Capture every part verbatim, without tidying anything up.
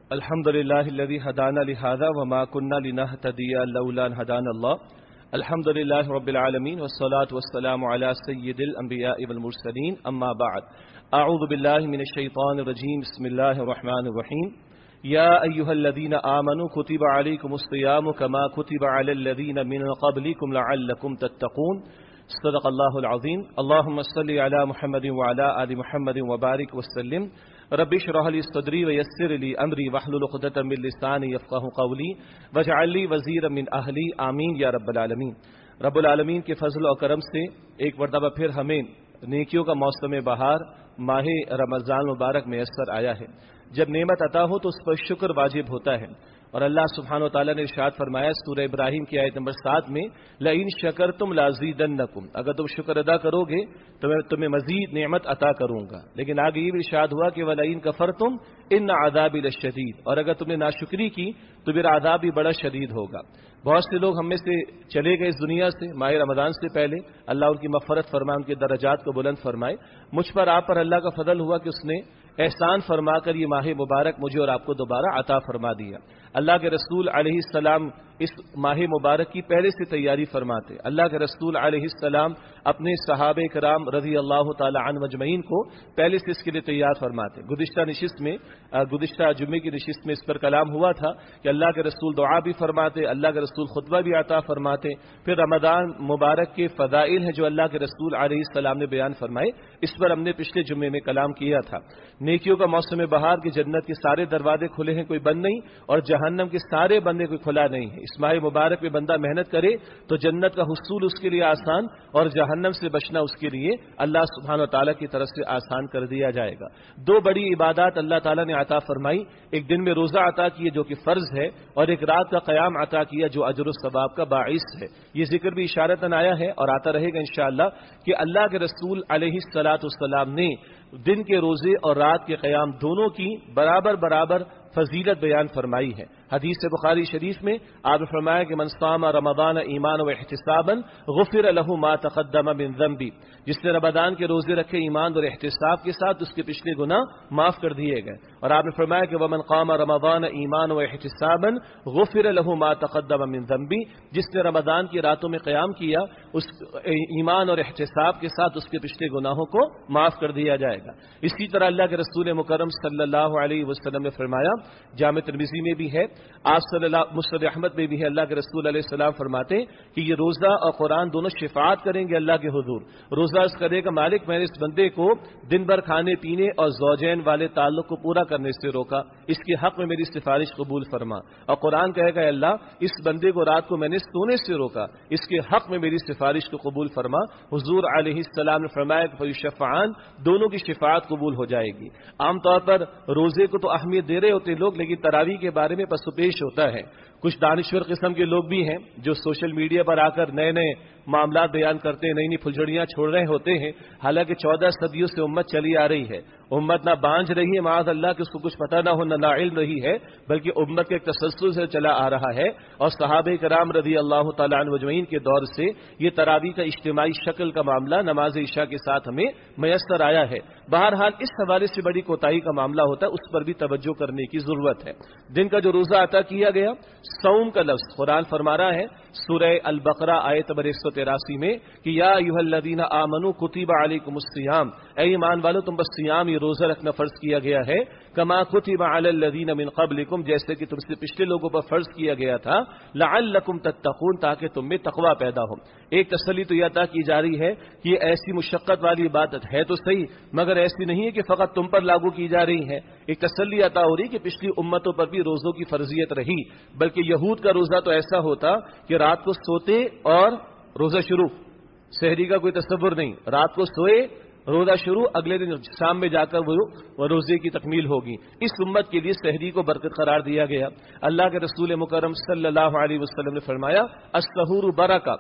الحمد لله الذي هدانا لهذا وما كنا لنهتدي لولا أن هدانا الله. الحمد لله رب العالمين والصلاة والسلام على سيد الأنبياء والمرسلين. أما بعد، أعوذ بالله من الشيطان الرجيم. بسم الله الرحمن الرحيم. يا أيها الذين آمنوا كتب عليكم الصيام كما كتب على الذين من قبلكم لعلكم تتقون. صدق الله العظيم. اللهم صل على محمد وعلى آل محمد وبارك وسلم. رب اشرح لي صدري ويسر لي امري واحلل عقدة من لساني يفقهوا قولي واجعل لي وزيرا من اهلي آمین یا رب العالمین. رب العالمین کے فضل و کرم سے ایک مرتبہ پھر ہمیں نیکیوں کا موسم بہار ماہ رمضان مبارک میسر آیا ہے. جب نعمت عطا ہو تو اس پر شکر واجب ہوتا ہے، اور اللہ سبحانہ و تعالیٰ نے ارشاد فرمایا سورہ ابراہیم کی آیت نمبر سات میں، لئن شکرتم لازیدنکم، اگر تم شکر ادا کرو گے تو میں تمہیں مزید نعمت عطا کروں گا. لیکن آگے یہ بھی ارشاد ہوا کہ ولئن کفرتم ان عذابی لشدید، اور اگر تم نے ناشکری کی تو میرا عذاب بھی بڑا شدید ہوگا. بہت سے لوگ ہم میں سے چلے گئے اس دنیا سے ماہ رمضان سے پہلے، اللہ ان کی مغفرت فرمائے، ان کے درجات کو بلند فرمائے. مجھ پر آپ پر اللہ کا فضل ہوا کہ اس نے احسان فرما کر یہ ماہ مبارک مجھے اور آپ کو دوبارہ عطا فرما دیا. اللہ کے رسول علیہ السلام اس ماہ مبارک کی پہلے سے تیاری فرماتے. اللہ کے رسول علیہ السلام اپنے صحابہ کرام رضی اللہ تعالی عنہ مجمعین کو پہلے سے اس کے لیے تیار فرماتے. گزشتہ نشست میں گزشتہ جمعے کی نشست میں اس پر کلام ہوا تھا کہ اللہ کے رسول دعا بھی فرماتے، اللہ کے رسول خطبہ بھی عطا فرماتے. پھر رمضان مبارک کے فضائل ہیں جو اللہ کے رسول علیہ السلام نے بیان فرمائے، اس پر ہم نے پچھلے جمعے میں کلام کیا تھا. نیکیوں کا موسم بہار کی جنت کے سارے دروازے کھلے ہیں، کوئی بند نہیں، اور جہنم کے سارے بندے کوئی کھلا نہیں ہے. اس ماہ مبارک میں بندہ محنت کرے تو جنت کا حصول اس کے لیے آسان، اور جہنم سے بچنا اس کے لیے اللہ سبحانہ و تعالیٰ کی طرف سے آسان کر دیا جائے گا. دو بڑی عبادات اللہ تعالیٰ نے عطا فرمائی، ایک دن میں روزہ عطا کیے جو کہ فرض ہے، اور ایک رات کا قیام عطا کیا جو اجر و ثواب کا باعث ہے. یہ ذکر بھی اشارتاً آیا ہے اور آتا رہے گا انشاءاللہ کہ اللہ کے رسول علیہ الصلاۃ والسلام نے دن کے روزے اور رات کے قیام دونوں کی برابر برابر فضیلت بیان فرمائی ہے. حدیث بخاری شریف میں آپ نے فرمایا کہ من صام رمضان ایمان و احتسابا غفر له ما تقدم من ذنبی، جس نے رمضان کے روزے رکھے ایمان اور احتساب کے ساتھ اس کے پچھلے گناہ معاف کر دیے گئے. اور آپ نے فرمایا کہ ومن قام رمضان ایمان و احتسابا غفر له ما تقدم من ذنبی، جس نے رمضان کی راتوں میں قیام کیا اس ایمان اور احتساب کے ساتھ اس کے پچھلے گناہوں کو معاف کر دیا جائے گا. اسی طرح اللہ کے رسول مکرم صلی اللہ علیہ وسلم نے فرمایا، جامع ترمذی میں بھی ہے، آپ صلی اللہ مسند احمد میں بھی ہے، اللہ کے رسول علیہ السلام فرماتے کہ یہ روزہ اور قرآن دونوں شفاعت کریں گے اللہ کے حضور. روزہ اس کرے گا مالک میں نے اس بندے کو دن بھر کھانے پینے اور زوجین والے تعلق کو پورا کرنے سے روکا، اس کے حق میں میری سفارش قبول فرما. اور قرآن کہے گا اللہ اس بندے کو رات کو میں نے سونے سے روکا، اس کے حق میں میری سفارش کو قبول فرما. حضور علیہ السلام نے فرمایا کہ فیشفعان، دونوں کی شفاعت قبول ہو جائے گی. عام طور پر روزے کو تو اہمیت دے رہے ہوتے لوگ، لیکن تراویح کے بارے میں پس و پیش ہوتا ہے. کچھ دانشور قسم کے لوگ بھی ہیں جو سوشل میڈیا پر آ کر نئے نئے معاملات بیان کرتے ہیں، نئی نئی پھلجھڑیاں چھوڑ رہے ہوتے ہیں. حالانکہ چودہ صدیوں سے امت چلی آ رہی ہے، امت نہ بانجھ رہی ہے معاذ اللہ کہ اس کو کچھ پتہ نہ ہو، نہ ناعلم رہی ہے، بلکہ امت کے ایک تسلسل سے چلا آ رہا ہے. اور صحابہ کرام رضی اللہ تعالیٰ عنہ مجمعین کے دور سے یہ تراویح کا اجتماعی شکل کا معاملہ نماز عشاء کے ساتھ ہمیں میسر آیا ہے. بہرحال اس حوالے سے بڑی کوتاہی کا معاملہ ہوتا ہے، اس پر بھی توجہ کرنے کی ضرورت ہے. دن کا جو روزہ عطا کیا گیا، صوم کا لفظ قرآن فرما رہا ہے سورہ البقرہ آیت نمبر ایک سو تراسی میں کہ یا ایھا الذین آمنوا کتب علیکم الصیام، اے ایمان والو تم پر صیام یہ روزہ رکھنا فرض کیا گیا ہے، کما کتب علی الذین من قبلکم، جیسے کہ تم سے پچھلے لوگوں پر فرض کیا گیا تھا، لعلکم تتقون، تاکہ تم میں تقوی پیدا ہو. ایک تسلی تو یہ عطا کی جا رہی ہے کہ یہ ایسی مشقت والی عبادت ہے تو صحیح، مگر ایسی نہیں ہے کہ فقط تم پر لاگو کی جا رہی ہے. ایک تسلی عطا ہو رہی کہ پچھلی امتوں پر بھی روزوں کی فرضیت رہی، بلکہ یہود کا روزہ تو ایسا ہوتا کہ رات کو سوتے اور روزہ شروع، سحری کا کوئی تصور نہیں، رات کو سوئے روزہ شروع، اگلے دن شام میں جا کر وہ روزے کی تکمیل ہوگی. اس امت کے لیے سحری کو برکت قرار دیا گیا. اللہ کے رسول مکرم صلی اللہ علیہ وسلم نے فرمایا السحور برکہ،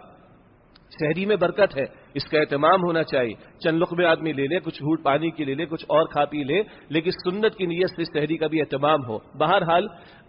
سحری میں برکت ہے، اس کا اہتمام ہونا چاہیے. چند لقمے آدمی لے لے، کچھ گھونٹ پانی کے لے لے، کچھ اور کھا پی لے، لیکن سنت کی نیت سے سحری کا بھی اہتمام ہو. بہرحال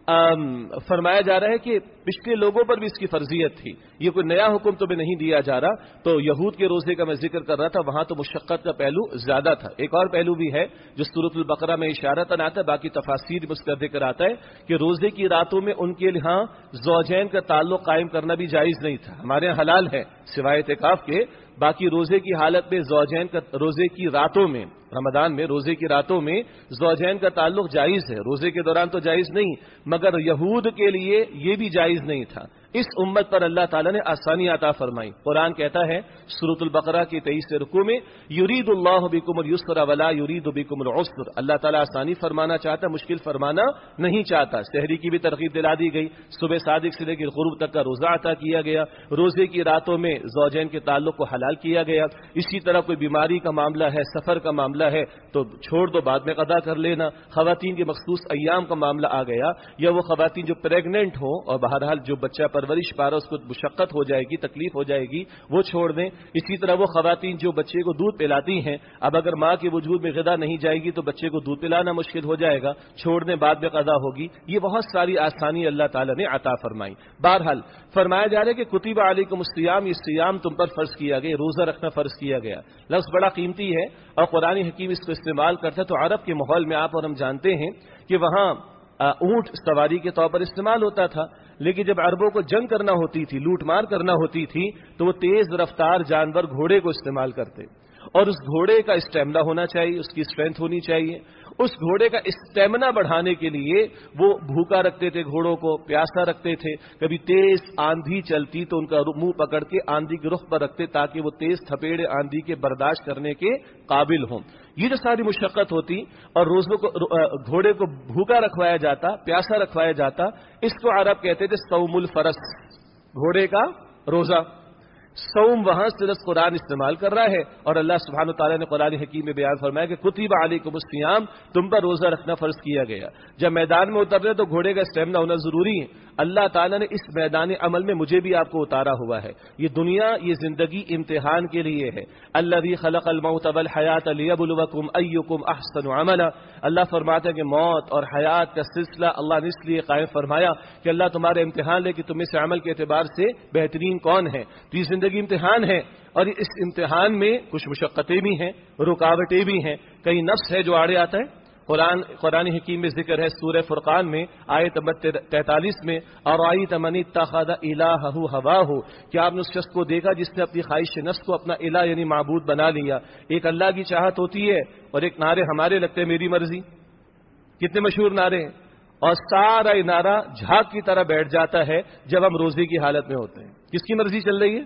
فرمایا جا رہا ہے کہ پچھلے لوگوں پر بھی اس کی فرضیت تھی، یہ کوئی نیا حکم تمہیں نہیں دیا جا رہا. تو یہود کے روزے کا میں ذکر کر رہا تھا، وہاں تو مشقت کا پہلو زیادہ تھا. ایک اور پہلو بھی ہے جو سورۃ البقرہ میں اشارتاً آتا ہے، باقی تفاسیر میں اس کا ذکر آتا ہے کہ روزے کی راتوں میں ان کے یہاں زوجین کا تعلق قائم کرنا بھی جائز نہیں تھا. ہمارے یہاں حلال ہے سوائے اعتکاف کے، باقی روزے کی حالت میں زوجین کا روزے کی راتوں میں، رمضان میں روزے کی راتوں میں زوجین کا تعلق جائز ہے. روزے کے دوران تو جائز نہیں، مگر یہود کے لیے یہ بھی جائز نہیں تھا. اس امت پر اللہ تعالیٰ نے آسانی عطا فرمائی. قرآن کہتا ہے سورۃ البقرہ کی تیئیس رکوع میں، یرید اللہ بکم الیسر ولا یرید بکم العسر. اللہ تعالیٰ آسانی فرمانا چاہتا، مشکل فرمانا نہیں چاہتا. شہری کی بھی ترغیب دلا دی گئی، صبح صادق سے لے کر غروب تک کا روزہ عطا کیا گیا، روزے کی راتوں میں زوجین کے تعلق کو حلال کیا گیا. اسی طرح کوئی بیماری کا معاملہ ہے، سفر کا معاملہ ہے تو چھوڑ دو، بعد میں قضا کر لینا. خواتین کے مخصوص ایام کا معاملہ آ گیا، یا وہ خواتین جو پریگننٹ ہوں اور بہرحال جو بچہ پرورش پا رہا اس کو مشقت ہو جائے گی، تکلیف ہو جائے گی، وہ چھوڑ دیں. اسی طرح وہ خواتین جو بچے کو دودھ پلاتی ہیں، اب اگر ماں کے وجود میں غذا نہیں جائے گی تو بچے کو دودھ پلانا مشکل ہو جائے گا، چھوڑ دیں، بعد میں قضا ہوگی. یہ بہت ساری آسانی اللہ تعالیٰ نے عطا فرمائی. بہرحال فرمایا جا رہا ہے کہ کتب علیکم الصیام، یہ سیام تم پر فرض کیا گیا، روزہ رکھنا فرض کیا گیا. لفظ بڑا قیمتی ہے اور قرآن حکیم اس کو استعمال کرتا ہے. تو عرب کے ماحول میں آپ اور ہم جانتے ہیں کہ وہاں اونٹ سواری کے طور پر استعمال ہوتا تھا، لیکن جب عربوں کو جنگ کرنا ہوتی تھی، لوٹ مار کرنا ہوتی تھی، تو وہ تیز رفتار جانور گھوڑے کو استعمال کرتے. اور اس گھوڑے کا اسٹیمنا ہونا چاہیے، اس کی اسٹرینتھ ہونی چاہیے. اس گھوڑے کا اسٹیمنا بڑھانے کے لیے وہ بھوکا رکھتے تھے، گھوڑوں کو پیاسا رکھتے تھے. کبھی تیز آندھی چلتی تو ان کا منہ پکڑ کے آندھی کے رخ پر رکھتے تاکہ وہ تیز تھپیڑے آندھی کے برداشت کرنے کے قابل ہوں. یہ جو ساری مشقت ہوتی اور روزوں کو گھوڑے کو بھوکا رکھوایا جاتا، پیاسا رکھوایا جاتا، اس کو عرب کہتے تھے صوم الفرس، گھوڑے کا روزہ. صوم وہاں صرف قرآن استعمال کر رہا ہے، اور اللہ سبحانہ وتعالیٰ نے قرآن حکیم میں بیان فرمایا کہ کتب علیکم الصیام، تم پر روزہ رکھنا فرض کیا گیا. جب میدان میں اتر رہے تو گھوڑے کا اسٹیمنا ہونا ضروری ہے. اللہ تعالیٰ نے اس میدان عمل میں مجھے بھی آپ کو اتارا ہوا ہے. یہ دنیا، یہ زندگی امتحان کے لیے ہے. الذی خلق الموت والحیات لیبلوکم ایکم احسن عملا. اللہ فرماتا ہے کہ موت اور حیات کا سلسلہ اللہ نے اس لیے قائم فرمایا کہ اللہ تمہارے امتحان لے کہ تم میں سے عمل کے اعتبار سے بہترین کون ہے. تو یہ زندگی امتحان ہے، اور اس امتحان میں کچھ مشقتیں بھی ہیں، رکاوٹیں بھی ہیں، کئی نفس ہے جو آڑے آتا ہے. قرآن قرآن حکیم میں ذکر ہے سورہ فرقان میں آیت نمبر تینتالیس میں، ارأیت من اتخذ الہہ ہواہ، کیا آپ نے اس شخص کو دیکھا جس نے اپنی خواہش نفس کو اپنا الہ یعنی معبود بنا لیا. ایک اللہ کی چاہت ہوتی ہے اور ایک نعرے ہمارے لگتے ہیں میری مرضی. کتنے مشہور نعرے ہیں، اور سارا نعرہ جھاگ کی طرح بیٹھ جاتا ہے جب ہم روزے کی حالت میں ہوتے ہیں. کس کی مرضی چل رہی ہے؟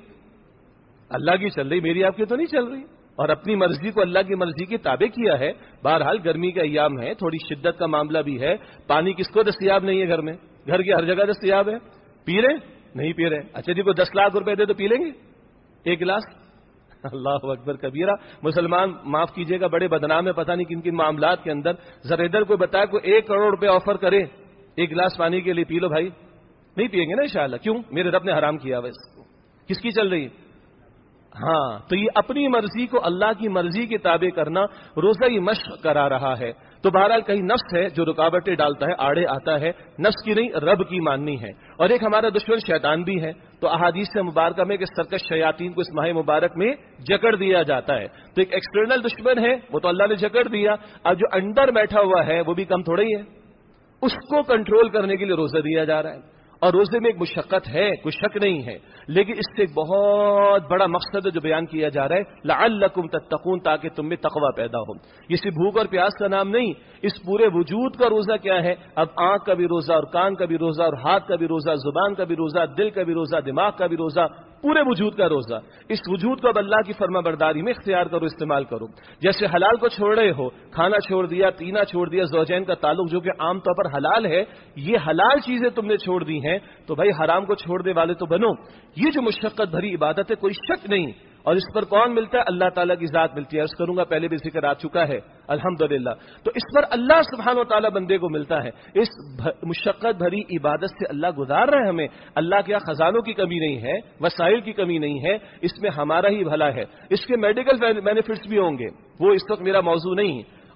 اللہ کی چل رہی، میری آپ کی تو نہیں چل رہی. اور اپنی مرضی کو اللہ کی مرضی کے تابع کیا ہے. بہرحال گرمی کا ایام ہے، تھوڑی شدت کا معاملہ بھی ہے. پانی کس کو دستیاب نہیں ہے گھر میں؟ گھر کی ہر جگہ دستیاب ہے. پی رہے نہیں پی رہے؟ اچھا جی کو دس لاکھ روپے دے تو پی لیں گے ایک گلاس؟ اللہ اکبر کبیرہ. مسلمان معاف کیجئے گا بڑے بدنام ہے، پتہ نہیں کن کن معاملات کے اندر. ذرا ادھر کوئی بتایا کوئی ایک کروڑ روپے آفر کرے ایک گلاس پانی کے لیے، پی لو بھائی. نہیں پیئیں گے نا انشاءاللہ. کیوں؟ میرے رب نے حرام کیا ہوا اس کو. کس کی چل رہی ہے؟ ہاں، تو یہ اپنی مرضی کو اللہ کی مرضی کے تابع کرنا روزہ ہی مشق کرا رہا ہے. تو بہرحال کہیں نفس ہے جو رکاوٹیں ڈالتا ہے، آڑے آتا ہے. نفس کی نہیں، رب کی ماننی ہے. اور ایک ہمارا دشمن شیطان بھی ہے. تو احادیث سے مبارکہ میں کہ سرکش شیاطین کو اس ماہ مبارک میں جکڑ دیا جاتا ہے. تو ایک ایکسٹرنل دشمن ہے، وہ تو اللہ نے جکڑ دیا. اب جو اندر بیٹھا ہوا ہے وہ بھی کم تھوڑا ہی ہے، اس کو کنٹرول کرنے کے لیے روزہ دیا جا رہا ہے. اور روزے میں ایک مشقت ہے، کوئی شک نہیں ہے، لیکن اس سے ایک بہت بڑا مقصد ہے جو بیان کیا جا رہا ہے، لعلکم تتقون، تاکہ تم میں تقوی پیدا ہو. یہ صرف بھوک اور پیاس کا نام نہیں، اس پورے وجود کا روزہ کیا ہے. اب آنکھ کا بھی روزہ، اور کان کا بھی روزہ، اور ہاتھ کا بھی روزہ، زبان کا بھی روزہ، دل کا بھی روزہ، دماغ کا بھی روزہ، پورے وجود کا روزہ. اس وجود کو اب اللہ کی فرما برداری میں اختیار کرو، استعمال کرو. جیسے حلال کو چھوڑ رہے ہو، کھانا چھوڑ دیا، پینا چھوڑ دیا، زوجین کا تعلق جو کہ عام طور پر حلال ہے، یہ حلال چیزیں تم نے چھوڑ دی ہیں، تو بھائی حرام کو چھوڑ دے والے تو بنو. یہ جو مشقت بھری عبادت ہے، کوئی شک نہیں، اور اس پر کون ملتا ہے؟ اللہ تعالیٰ کی ذات ملتی ہے. عرض کروں گا پہلے بھی ذکر آ چکا ہے الحمدللہ. تو اس پر اللہ سبحانہ و تعالیٰ بندے کو ملتا ہے. اس مشقت بھری عبادت سے اللہ گزار رہا ہے ہمیں. اللہ کے خزانوں کی کمی نہیں ہے، وسائل کی کمی نہیں ہے، اس میں ہمارا ہی بھلا ہے. اس کے میڈیکل بینیفٹس بھی ہوں گے، وہ اس وقت میرا موضوع نہیں.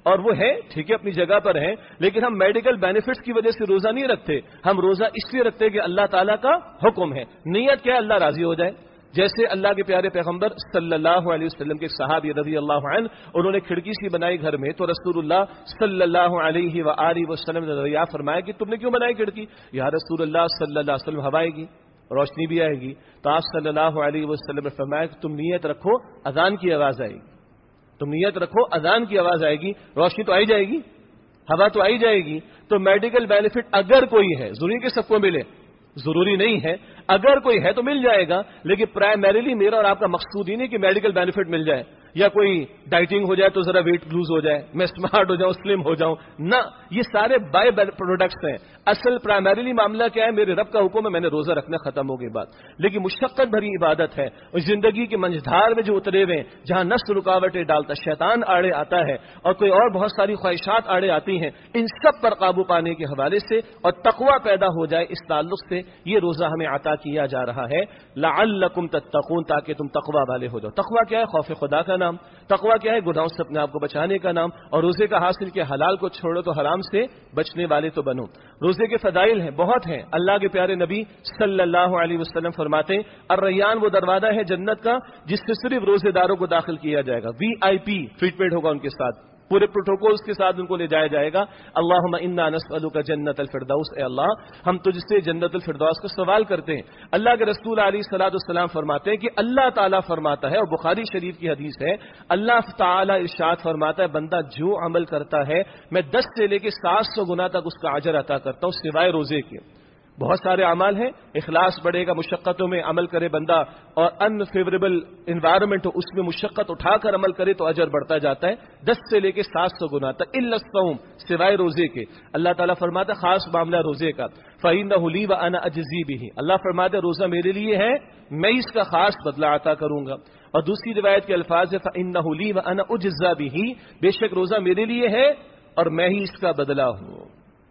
اور وہ ہے ٹھیک ہے اپنی جگہ پر ہیں، لیکن ہم میڈیکل بینیفٹس کی وجہ سے روزہ نہیں رکھتے، ہم روزہ اس لیے رکھتے کہ اللہ تعالیٰ کا حکم ہے، نیت کیا ہے اللہ راضی ہو جائے۔ جیسے اللہ کے پیارے پیغمبر صلی اللہ علیہ وسلم کے صحابی رضی اللہ عنہ، انہوں نے کھڑکی سی بنائی گھر میں، تو رسول اللہ صلی اللہ علیہ وآلہ وسلم نے دریافت فرمایا کہ تم نے کیوں بنائی کھڑکی؟ یا رسول اللہ صلی اللہ علیہ وسلم ہوا آئے گی، روشنی بھی آئے گی۔ تو آپ صلی اللہ علیہ وسلم نے فرمایا کہ تم نیت رکھو اذان کی آواز آئے گی، تم نیت رکھو اذان کی آواز آئے گی، روشنی تو آئی جائے گی، ہوا تو آئی جائے گی۔ تو میڈیکل بینیفٹ اگر کوئی ہے، ضروری کہ سب کو ملے، ضروری نہیں ہے، اگر کوئی ہے تو مل جائے گا، لیکن پرائمریلی میرا اور آپ کا مقصود ہی نہیں کہ میڈیکل بینیفٹ مل جائے یا کوئی ڈائٹنگ ہو جائے تو ذرا ویٹ لوز ہو جائے، میں اسمارٹ ہو جاؤں، سلم ہو جاؤں، نہ، یہ سارے بائی پروڈکٹس ہیں۔ اصل پرائمریلی معاملہ کیا ہے؟ میرے رب کا حکم ہے، میں نے روزہ رکھنا، ختم ہو گئی بات۔ لیکن مشقت بھری عبادت ہے، اور زندگی کی منجھدار میں جو اترے ہوئے جہاں نفس رکاوٹیں ڈالتا، شیطان آڑے آتا ہے اور کوئی اور بہت ساری خواہشات آڑے آتی ہیں، ان سب پر قابو پانے کے حوالے سے اور تقوی پیدا ہو جائے اس تعلق سے یہ روزہ ہمیں عطا کیا جا رہا ہے، لعلکم تتقون، تاکہ تم تقوی والے ہو جاؤ۔ تقوی کیا ہے؟ خوف خدا کا نام۔ تقوی کیا ہے؟ گناہوں سے اپنے آپ کو بچانے کا نام۔ اور روزے کا حاصل کیا؟ حلال کو چھوڑو تو حرام سے بچنے والے تو بنو۔ روزے کے فضائل ہیں، بہت ہیں۔ اللہ کے پیارے نبی صلی اللہ علیہ وسلم فرماتے ہیں الریان وہ دروازہ ہے جنت کا جس سے صرف روزے داروں کو داخل کیا جائے گا، وی آئی پی ٹریٹمنٹ ہوگا ان کے ساتھ، پورے پروٹوکولز کے ساتھ ان کو لے جایا جائے گا۔ اللہم انا نسألک جنت الفردوس، اے اللہ ہم تجھ سے جنت الفردوس کا سوال کرتے ہیں۔ اللہ کے رسول علیہ الصلوۃ والسلام فرماتے ہیں کہ اللہ تعالیٰ فرماتا ہے، اور بخاری شریف کی حدیث ہے، اللہ تعالیٰ ارشاد فرماتا ہے بندہ جو عمل کرتا ہے میں دس سے لے کے سات سو گنا تک اس کا اجر عطا کرتا ہوں سوائے روزے کے۔ بہت سارے اعمال ہیں، اخلاص بڑھے گا، مشقتوں میں عمل کرے بندہ اور ان فیوریبل انوائرمنٹ ہو اس میں مشقت اٹھا کر عمل کرے تو اجر بڑھتا جاتا ہے دس سے لے کے سات سو گنا تک، الا الصوم سوائے روزے کے۔ اللہ تعالیٰ فرماتا ہے خاص معاملہ روزے کا، فإنہ لی وأنا أجزی بہ، اللہ فرماتا ہے روزہ میرے لیے ہے، میں اس کا خاص بدلہ عطا کروں گا۔ اور دوسری روایت کے الفاظ ہے فإنہ لی وأنا أجزی بہ، بے شک روزہ میرے لیے ہے اور میں ہی اس کا بدلہ ہوں،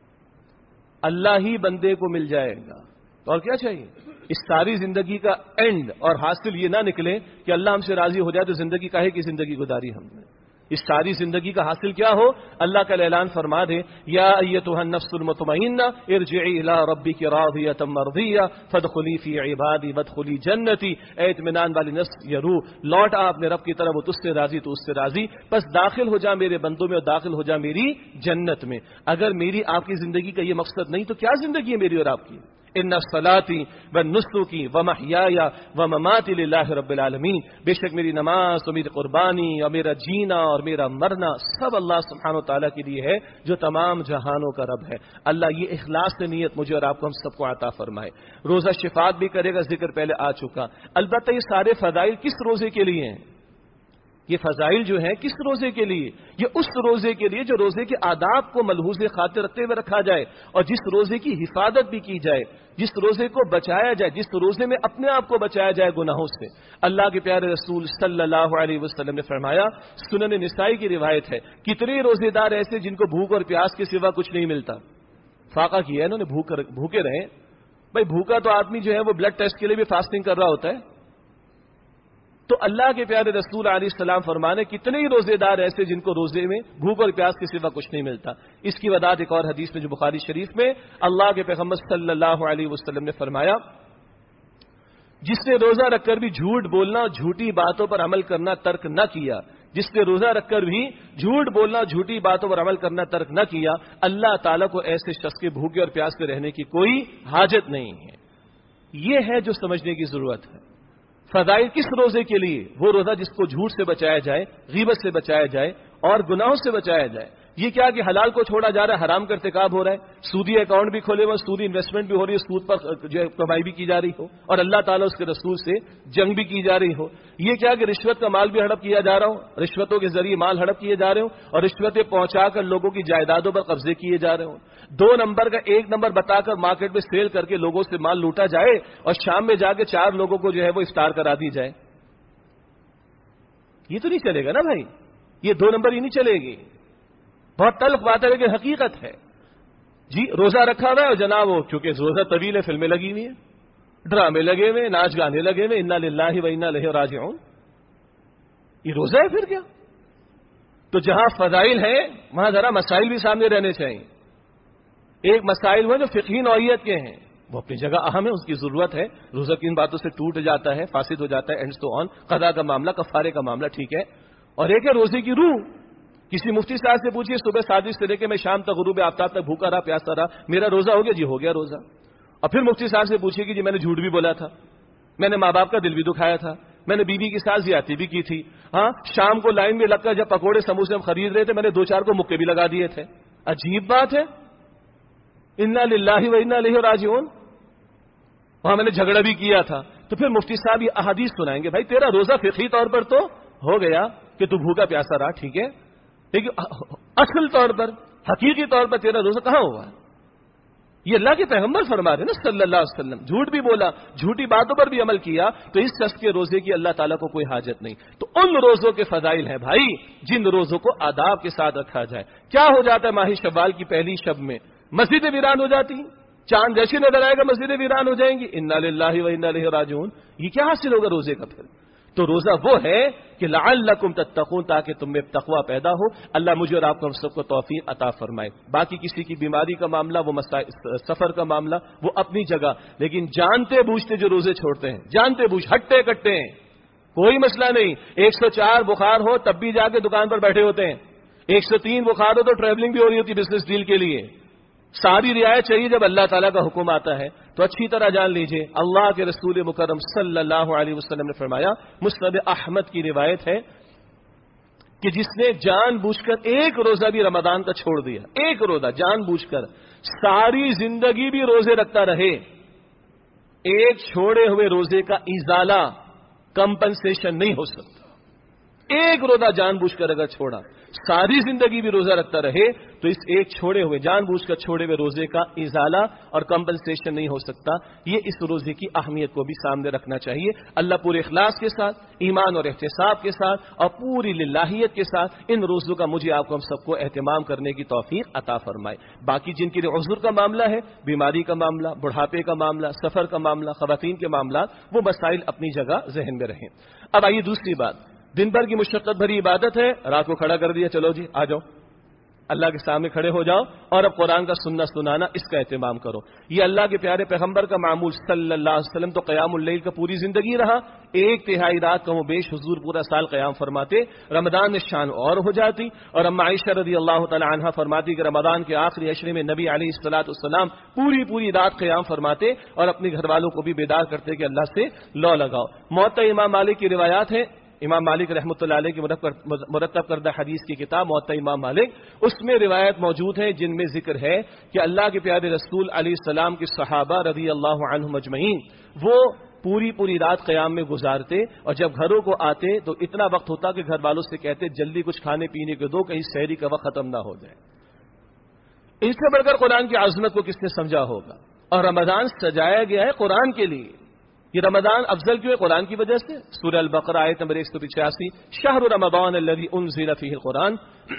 اللہ ہی بندے کو مل جائے گا۔ اور کیا چاہیے؟ اس ساری زندگی کا اینڈ اور حاصل یہ نہ نکلے کہ اللہ ہم سے راضی ہو جائے تو زندگی کاہے کی زندگی گزاری ہم نے، اس ساری زندگی کا حاصل کیا ہو؟ اللہ کا اعلان فرما دے یا ایتھا النفس المطمئنہ ارجعی الی ربک راضیۃ مرضیہ فادخلی فی عبادی وادخلی جنتی، اے اطمینان والی نفس یہ روح لوٹ آ اپنے رب کی طرف، وہ تجھ سے راضی تو اس سے راضی، بس داخل ہو جا میرے بندوں میں اور داخل ہو جا میری جنت میں۔ اگر میری آپ کی زندگی کا یہ مقصد نہیں تو کیا زندگی ہے میری اور آپ کی؟ ان صلاتی و نسکی و محیای و مماتی للہ رب العالمین، بے شک میری نماز اور میری قربانی اور میرا جینا اور میرا مرنا سب اللہ سبحانہ و تعالیٰ کے لیے ہے جو تمام جہانوں کا رب ہے۔ اللہ یہ اخلاص سے نیت مجھے اور آپ کو ہم سب کو عطا فرمائے۔ روزہ شفاعت بھی کرے گا، ذکر پہلے آ چکا۔ البتہ یہ سارے فضائل کس روزے کے لیے ہیں؟ یہ فضائل جو ہیں کس روزے کے لیے؟ یہ اس روزے کے لیے جو روزے کے آداب کو ملحوظ خاطر رکھتے ہوئے رکھا جائے اور جس روزے کی حفاظت بھی کی جائے، جس روزے کو بچایا جائے، جس روزے میں اپنے آپ کو بچایا جائے گناہوں سے۔ اللہ کے پیارے رسول صلی اللہ علیہ وسلم نے فرمایا، سنن نسائی کی روایت ہے، کتنے روزے دار ایسے جن کو بھوک اور پیاس کے سوا کچھ نہیں ملتا، فاقہ کیا ہے انہوں نے، بھوک بھوکے رہے۔ بھائی بھوکا تو آدمی جو ہے وہ بلڈ ٹیسٹ کے لیے بھی فاسٹنگ کر رہا ہوتا ہے، تو اللہ کے پیارے رسول علیہ السلام فرمانے کتنے ہی روزے دار ایسے جن کو روزے میں بھوک اور پیاس کے سوا کچھ نہیں ملتا۔ اس کی وضاحت ایک اور حدیث میں جو بخاری شریف میں اللہ کے پیغمبر صلی اللہ علیہ وسلم نے فرمایا، جس نے روزہ رکھ کر بھی جھوٹ بولنا اور جھوٹی باتوں پر عمل کرنا ترک نہ کیا، جس نے روزہ رکھ کر بھی جھوٹ بولنا جھوٹی باتوں پر عمل کرنا ترک نہ کیا، اللہ تعالیٰ کو ایسے شخص کے بھوکے اور پیاس کے رہنے کی کوئی حاجت نہیں ہے۔ یہ ہے جو سمجھنے کی ضرورت ہے۔ فضائل کس روزے کے لیے؟ وہ روزہ جس کو جھوٹ سے بچایا جائے، غیبت سے بچایا جائے اور گناہوں سے بچایا جائے۔ یہ کیا کہ حلال کو چھوڑا جا رہا ہے، حرام کا ارتکاب ہو رہا ہے، سودی اکاؤنٹ بھی کھولے ہوئے، سودی انویسٹمنٹ بھی ہو رہی ہے، سود پر جو ہے کمائی بھی کی جا رہی ہو اور اللہ تعالیٰ اس کے رسول سے جنگ بھی کی جا رہی ہو۔ یہ کیا کہ رشوت کا مال بھی ہڑپ کیا جا رہا ہو، رشوتوں کے ذریعے مال ہڑپ کیے جا رہے ہوں اور رشوتیں پہنچا کر لوگوں کی جائیدادوں پر قبضے کیے جا رہے ہوں، دو نمبر کا ایک نمبر بتا کر مارکیٹ میں سیل کر کے لوگوں سے مال لوٹا جائے اور شام میں جا کے چار لوگوں کو جو ہے وہ افطار کرا دی جائے۔ یہ تو نہیں چلے گا نا بھائی، یہ دو نمبر ہی نہیں چلے گی۔ بہت تلخ بات ہے لیکن حقیقت ہے۔ جی روزہ رکھا ہوا ہے اور جناب وہ چونکہ روزہ طویل ہے، فلمیں لگی ہوئی ہیں، ڈرامے لگے ہوئے، ناچ گانے لگے ہوئے، انا للہ و انا الیہ راجعون، یہ روزہ ہے پھر کیا؟ تو جہاں فضائل ہیں وہاں ذرا مسائل بھی سامنے رہنے چاہیے. ایک مسائل وہ جو فقہی نوعیت کے ہیں وہ اپنی جگہ اہم ہے, اس کی ضرورت ہے. روزہ کن باتوں سے ٹوٹ جاتا ہے, فاسد ہو جاتا ہے, اینڈ سو آن, قضا کا معاملہ, کفارے کا معاملہ, ٹھیک ہے. اور ایک ہے روزے کی روح. کسی مفتی صاحب سے پوچھیے صبح سات بجے سے لے کے میں شام تک غروب آفتاب تک بھوکا رہا, پیاسا رہا, میرا روزہ ہو گیا؟ جی ہو گیا روزہ. اور پھر مفتی صاحب سے پوچھیے کہ جی میں نے جھوٹ بھی بولا تھا, میں نے ماں باپ کا دل بھی دکھایا تھا, میں نے بیوی کے ساتھ زیادتی بھی کی تھی, ہاں شام کو لائن میں لگ کر جب پکوڑے سموسے ہم خرید رہے تھے میں نے دو چار کو مکے بھی لگا دیے تھے. عجیب بات ہے. انا للہ و انا الیہ راجعون. وہاں میں نے جھگڑا بھی کیا تھا. تو پھر مفتی صاحب یہ احادیث سنائیں گے, بھائی تیرا روزہ فقہی طور پر تو ہو گیا کہ تو بھوکا پیاسا رہا, ٹھیک ہے, لیکن اصل طور پر حقیقی طور پر تیرا روزہ کہاں ہوا؟ یہ اللہ کے پیغمبر فرما رہے نا صلی اللہ علیہ وسلم. جھوٹ بھی بولا, جھوٹی باتوں پر بھی عمل کیا تو اس شخص کے روزے کی اللہ تعالیٰ کو کوئی حاجت نہیں. تو ان روزوں کے فضائل ہیں بھائی جن روزوں کو آداب کے ساتھ رکھا جائے. کیا ہو جاتا ہے ماہ شوال کی پہلی شب میں مسجدیں ویران ہو جاتی ہیں, چاند جیسے نظر آئے گا مسجدیں ویران ہو جائیں گی. انا للہ و انا الیہ راجعون. یہ کیا حاصل ہوگا روزے کا؟ پھر تو روزہ وہ ہے کہ لعلکم تتقون, تاکہ تم میں تقوی پیدا ہو. اللہ مجھے اور آپ کو ہم سب کو توفیق عطا فرمائے. باقی کسی کی بیماری کا معاملہ, وہ سفر کا معاملہ, وہ اپنی جگہ, لیکن جانتے بوجھتے جو روزے چھوڑتے ہیں, جانتے بوجھ ہٹے کٹے ہیں, کوئی مسئلہ نہیں. ایک سو چار بخار ہو تب بھی جا کے دکان پر بیٹھے ہوتے ہیں, ایک سو تین بخار ہو تو ٹریولنگ بھی ہو رہی ہوتی بزنس ڈیل کے لیے. ساری رعایت چاہیے جب اللہ تعالیٰ کا حکم آتا ہے. تو اچھی طرح جان لیجئے اللہ کے رسول مکرم صلی اللہ علیہ وسلم نے فرمایا, مسند احمد کی روایت ہے, کہ جس نے جان بوجھ کر ایک روزہ بھی رمضان کا چھوڑ دیا, ایک روزہ جان بوجھ کر, ساری زندگی بھی روزے رکھتا رہے, ایک چھوڑے ہوئے روزے کا ازالہ کمپنسیشن نہیں ہو سکتا. ایک روزہ جان بوجھ کر اگر چھوڑا, ساری زندگی بھی روزہ رکھتا رہے, تو اس ایک چھوڑے ہوئے جان بوجھ کر چھوڑے ہوئے روزے کا ازالہ اور کمپنسیشن نہیں ہو سکتا. یہ اس روزے کی اہمیت کو بھی سامنے رکھنا چاہیے. اللہ پورے اخلاص کے ساتھ, ایمان اور احتساب کے ساتھ اور پوری للہیت کے ساتھ ان روزوں کا مجھے آپ کو ہم سب کو اہتمام کرنے کی توفیق عطا فرمائے. باقی جن کے لیے عذر کا معاملہ ہے, بیماری کا معاملہ, بڑھاپے کا معاملہ, سفر کا معاملہ, خواتین کے معاملات, وہ مسائل اپنی جگہ ذہن میں رہیں. اب آئیے دوسری بات, دن بھر کی مشقت بھری عبادت ہے, رات کو کھڑا کر دیا, چلو جی آ جاؤ, اللہ کے سامنے کھڑے ہو جاؤ اور اب قرآن کا سننا سنانا اس کا اہتمام کرو. یہ اللہ کے پیارے پیغمبر کا معمول صلی اللہ علیہ وسلم تو قیام اللیل کا پوری زندگی رہا. ایک تہائی رات کا وہ بیش حضور پورا سال قیام فرماتے, رمضان میں شان اور ہو جاتی. اور اما عائشہ رضی اللہ تعالی عنہا فرماتی کہ رمضان کے آخری عشرے میں نبی علیہ الصلوۃ والسلام پوری پوری رات قیام فرماتے اور اپنے گھر والوں کو بھی بیدار کرتے کہ اللہ سے لو لگاؤ. موطا امام مالک کی روایات ہیں, امام مالک رحمۃ اللہ علیہ کی مرتب کردہ حدیث کی کتاب موطا امام مالک, اس میں روایت موجود ہے جن میں ذکر ہے کہ اللہ کے پیارے رسول علیہ السلام کے صحابہ رضی اللہ عنہم اجمعین وہ پوری پوری رات قیام میں گزارتے, اور جب گھروں کو آتے تو اتنا وقت ہوتا کہ گھر والوں سے کہتے جلدی کچھ کھانے پینے کو دو, کہیں سحری کا وقت ختم نہ ہو جائے. ان سے بڑھ کر قرآن کی عظمت کو کس نے سمجھا ہوگا؟ اور رمضان سجایا گیا ہے قرآن کے لیے. یہ رمضان افضل کیوں ہے؟ قرآن کی وجہ سے. سورہ البقرہ آیت نمبر ایک سو پچاسی, شہر رمضان الذی انزل فیہ القرآن.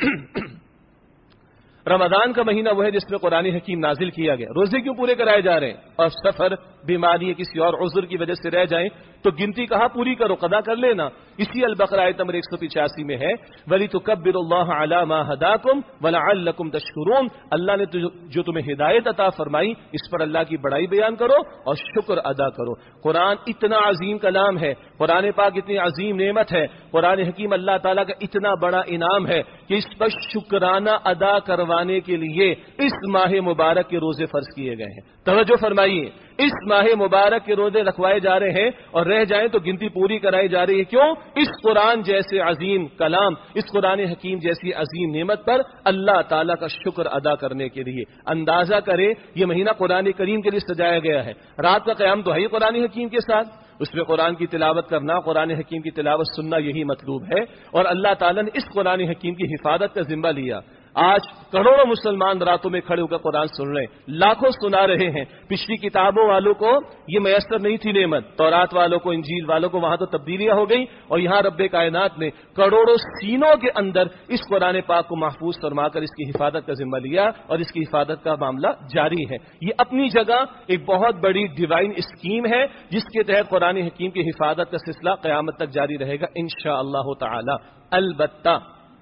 رمضان کا مہینہ وہ ہے جس میں قرآن حکیم نازل کیا گیا. روزے کیوں پورے کرائے جا رہے ہیں؟ اور سفر, بیماری یا کسی اور عذر کی وجہ سے رہ جائیں تو گنتی کہاں پوری کرو, قضا کر لینا. اسی البقرہ آیت نمبر ایک سو پچاسی میں ہے وَلِتُكَبِّرُوا اللَّهَ عَلَى مَا هَدَاكُمْ وَلَعَلَّكُمْ تَشْكُرُونَ. اللہ نے جو تمہیں ہدایت عطا فرمائی اس پر اللہ کی بڑائی بیان کرو اور شکر ادا کرو. قرآن اتنا عظیم کلام ہے, قرآن پاک اتنی عظیم نعمت ہے, قرآن حکیم اللہ تعالیٰ کا اتنا بڑا انعام ہے کہ اس پر شکرانہ ادا کروانے کے لیے اس ماہ مبارک کے روزے فرض کیے گئے ہیں. توجہ فرمائیے, اس ماہ مبارک کے روزے رکھوائے جا رہے ہیں اور رہ جائیں تو گنتی پوری کرائی جا رہی ہے. کیوں؟ اس قرآن جیسے عظیم کلام, اس قرآن حکیم جیسی عظیم نعمت پر اللہ تعالیٰ کا شکر ادا کرنے کے لیے. اندازہ کرے یہ مہینہ قرآن کریم کے لیے سجایا گیا ہے. رات کا قیام تو ہے ہی قرآن حکیم کے ساتھ, اس میں قرآن کی تلاوت کرنا, قرآن حکیم کی تلاوت سننا, یہی مطلوب ہے. اور اللہ تعالیٰ نے اس قرآن حکیم کی حفاظت کا ذمہ لیا. آج کروڑوں مسلمان راتوں میں کھڑے ہو کر قرآن سن رہے ہیں, لاکھوں سنا رہے ہیں. پچھلی کتابوں والوں کو یہ میسر نہیں تھی نعمت, تورات والوں کو, انجیل والوں کو وہاں تو تبدیلیاں ہو گئی, اور یہاں رب کائنات نے کروڑوں سینوں کے اندر اس قرآن پاک کو محفوظ فرما کر اس کی حفاظت کا ذمہ لیا, اور اس کی حفاظت کا معاملہ جاری ہے. یہ اپنی جگہ ایک بہت بڑی ڈیوائن اسکیم ہے جس کے تحت قرآن حکیم کی حفاظت کا سلسلہ قیامت تک جاری رہے گا انشاءاللہ تعالی. البتہ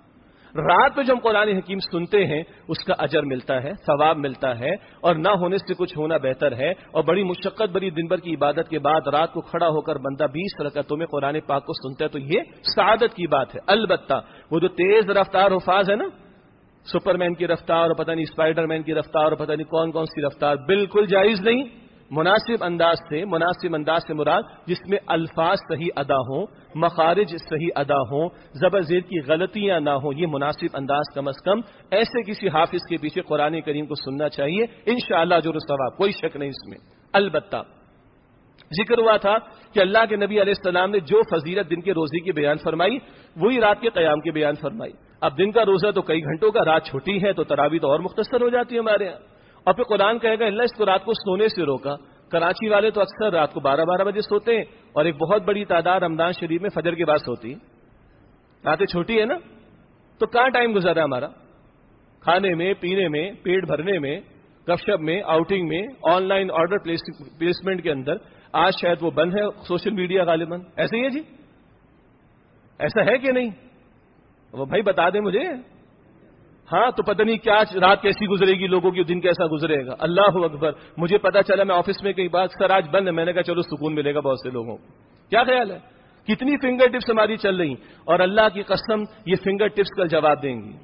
رات میں جو ہم قرآن حکیم سنتے ہیں اس کا اجر ملتا ہے، ثواب ملتا ہے، اور نہ ہونے سے کچھ ہونا بہتر ہے. اور بڑی مشقت بری دن بھر کی عبادت کے بعد رات کو کھڑا ہو کر بندہ بیس رکعتوں میں قرآن پاک کو سنتا ہے تو یہ سعادت کی بات ہے. البتہ وہ جو تیز رفتار حفاظ ہے نا، سپر مین کی رفتار اور پتہ نہیں اسپائڈر مین کی رفتار اور پتہ نہیں کون کون سی رفتار، بالکل جائز نہیں. مناسب انداز سے، مناسب انداز سے مراد جس میں الفاظ صحیح ادا ہوں، مخارج صحیح ادا ہوں، زبر زیر کی غلطیاں نہ ہوں، یہ مناسب انداز کم از کم ایسے کسی حافظ کے پیچھے قرآن کریم کو سننا چاہیے. انشاءاللہ اجر و ثواب، کوئی شک نہیں اس میں. البتہ ذکر ہوا تھا کہ اللہ کے نبی علیہ السلام نے جو فضیلت دن کے روزے کی بیان فرمائی وہی رات کے قیام کی بیان فرمائی. اب دن کا روزہ تو کئی گھنٹوں کا، رات چھوٹی ہے تو تراویح تو اور مختصر ہو جاتی ہے ہمارے یہاں. اور پھر قرآن کہے گا اللہ اس کو رات کو سونے سے روکا. کراچی والے تو اکثر رات کو بارہ بارہ بجے سوتے ہیں اور ایک بہت بڑی تعداد رمضان شریف میں فجر کے بعد سوتی. راتیں چھوٹی ہے نا، تو کہاں ٹائم گزر رہا ہے ہمارا؟ کھانے میں، پینے میں، پیٹ بھرنے میں، گپ شپ میں، آؤٹنگ میں، آن لائن آرڈر پلیسمنٹ کے اندر. آج شاید وہ بند ہے سوشل میڈیا غالباً، ایسے ہی ہے جی؟ ایسا ہے کہ نہیں؟ وہ بھائی بتا دیں مجھے. ہاں تو پتہ نہیں کیا رات کیسی گزرے گی، لوگوں کی دن کیسا گزرے گا. اللہ اکبر. مجھے پتا چلا میں آفس میں کئی بار سر آج بند ہے، میں نے کہا چلو سکون ملے گا بہت سے لوگوں کو. کیا خیال ہے؟ کتنی فنگر ٹپس ہماری چل رہی، اور اللہ کی قسم یہ فنگر ٹپس کا جواب دیں گی.